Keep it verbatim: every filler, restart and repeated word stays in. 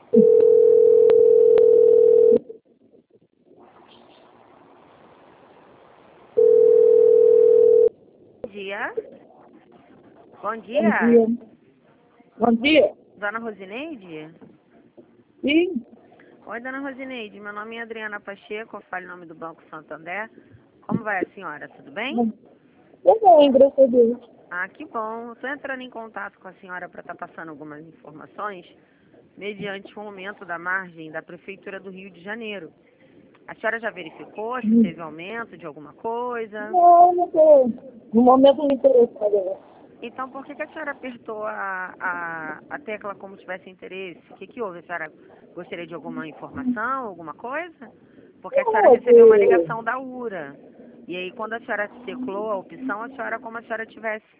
Bom dia. Bom Bom dia. dia. Bom dia. Dona Rosineide? Sim, Oi, Dona Rosineide. Meu nome é Adriana Pacheco, eu falo em nome do Banco Santander. Como vai a senhora? Tudo bem? tudo bem, graças a Deus. Ah, que bom. Estou entrando em contato com a senhora para estar passando algumas informações mediante o aumento da margem da Prefeitura do Rio de Janeiro. A senhora já verificou se teve aumento de alguma coisa? Não, não tô. No momento não interessado. Então, por que, que a senhora apertou a, a, a tecla como tivesse interesse? O que, que houve? A senhora gostaria de alguma informação, alguma coisa? Porque a senhora Não, é recebeu uma que ligação da URA. E aí, quando a senhora teclou a opção, a senhora, como a senhora tivesse